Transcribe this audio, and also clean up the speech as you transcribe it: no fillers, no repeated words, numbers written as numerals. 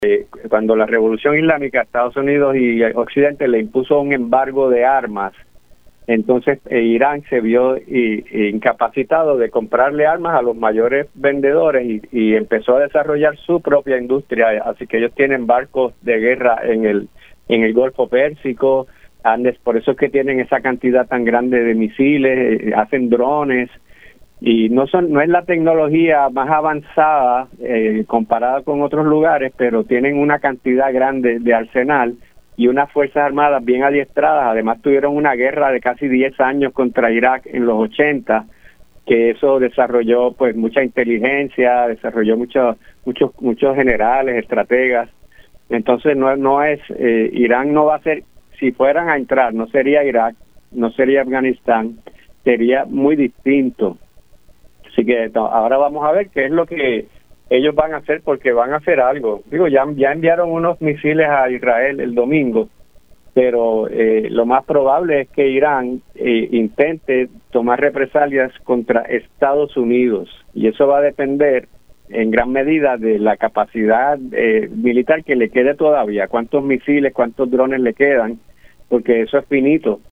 Cuando la Revolución Islámica, Estados Unidos y Occidente le impuso un embargo de armas, entonces Irán se vio incapacitado de comprarle armas a los mayores vendedores y empezó a desarrollar su propia industria. Así que ellos tienen barcos de guerra en el Golfo Pérsico, por eso es que tienen esa cantidad tan grande de misiles, hacen drones. Y no es la tecnología más avanzada comparada con otros lugares, pero tienen una cantidad grande de arsenal y unas fuerzas armadas bien adiestradas. Además tuvieron una guerra de casi 10 años contra Irak en los 80, que eso desarrolló pues mucha inteligencia, desarrolló muchos generales, estrategas. Entonces Irán no va a ser, si fueran a entrar, no sería Irak, no sería Afganistán, sería muy distinto. Así que ahora vamos a ver qué es lo que ellos van a hacer, porque van a hacer algo. Digo, ya enviaron unos misiles a Israel el domingo, pero lo más probable es que Irán intente tomar represalias contra Estados Unidos, y eso va a depender en gran medida de la capacidad militar que le quede todavía, cuántos misiles, cuántos drones le quedan, porque eso es finito.